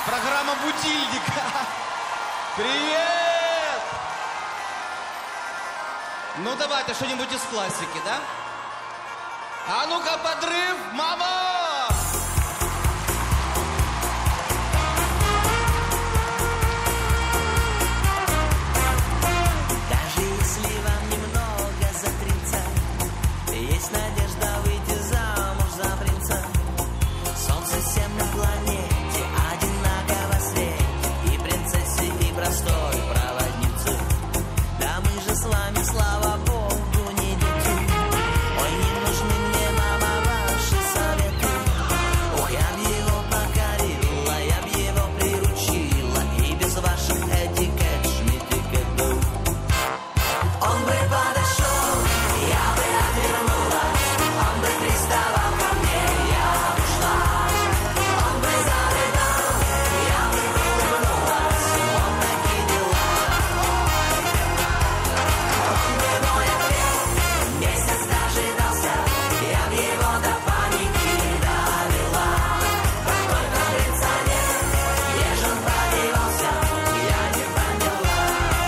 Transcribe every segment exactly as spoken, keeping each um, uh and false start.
Программа «Будильник». Привет! Ну, давайте что-нибудь из классики, да? А ну-ка, подрыв, мама! Даже если вам немного за тридцать, есть надежда выйти замуж за принца. Солнце всем на планете одинаково светит, и принцессе, и простой проводнице. Да мы же с вами, слава Богу, не дети. Ой, не нужны мне, мама, ваши советы. Ох, я б его покорила, я б его приручила, и без ваших этикет, шмитикетов. Он бы подошел, я бы отвернулась, он бы приставал ко мне, я бы ушла. Он бы зарыдал, я бы улыбнулась, вот такие дела. Он бы мой ответ месяц дожидался, я б его до паники довела. Как только принца нет, где ж он подевался, я не поняла.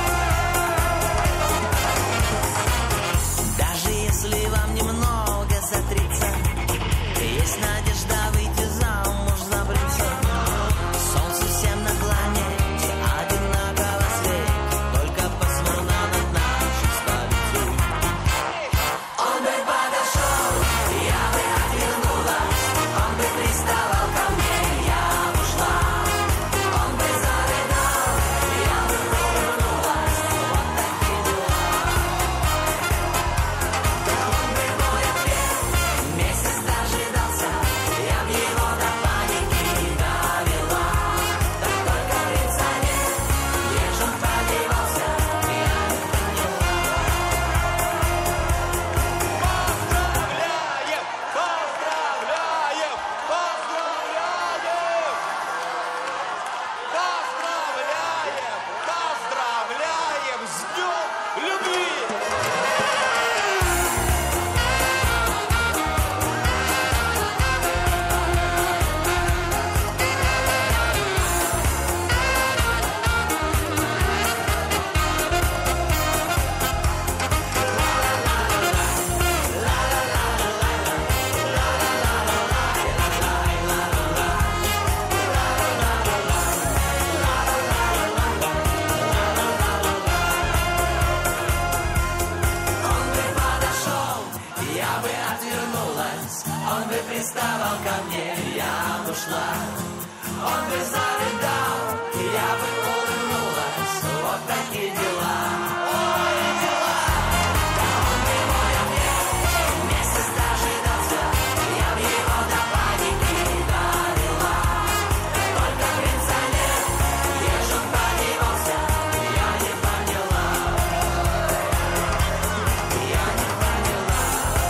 Даже если вам немного за тридцать, есть надежда выйти замуж за принца. Солнце всем на планете одинаково светит, только посмотрно над нашей столицей. Он бы подошел, я бы отвернулась, он бы приставал ко мне, я бы ушла. Он бы зарыдал, я бы улыбнулась, вот такие дела. Он бы мой ответ месяц дожидался, я б его до паники довела. Так только принца нет, где ж он подевался, я не поняла. Поздравляем! Поздравляем! Поздравляем! Поздравляем! Поздравляем с Днем Любви! Он бы подошел, я бы отвернулась, он бы приставал ко мне, я бы ушла. Он бы зарыдал, я бы улыбнулась, вот такие дела. Ой, дела. Он бы мой ответ месяц дожидался, я б его до паники довела. Только принца нет, где ж он подевался, я не поняла. Я не поняла.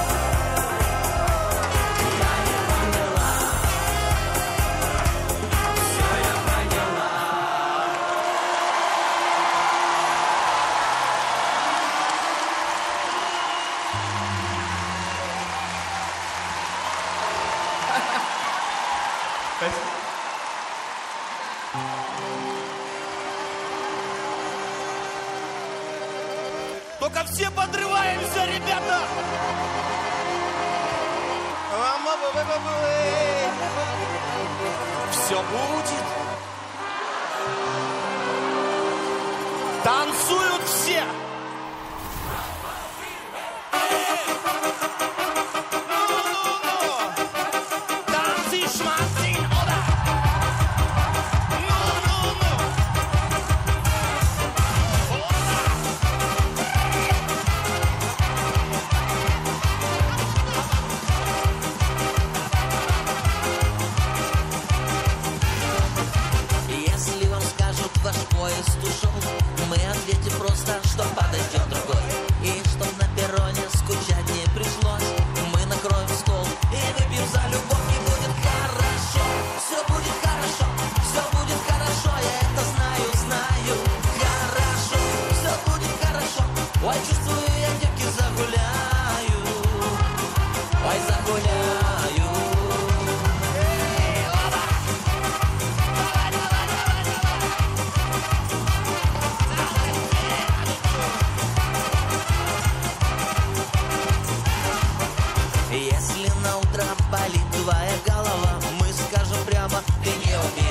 Я не поняла. Все я поняла. Только все подрываемся, ребята! Все будет. Танцуют все. Танцы, шманцы, ода. Ну-ну-ну. дома ты не умеешь.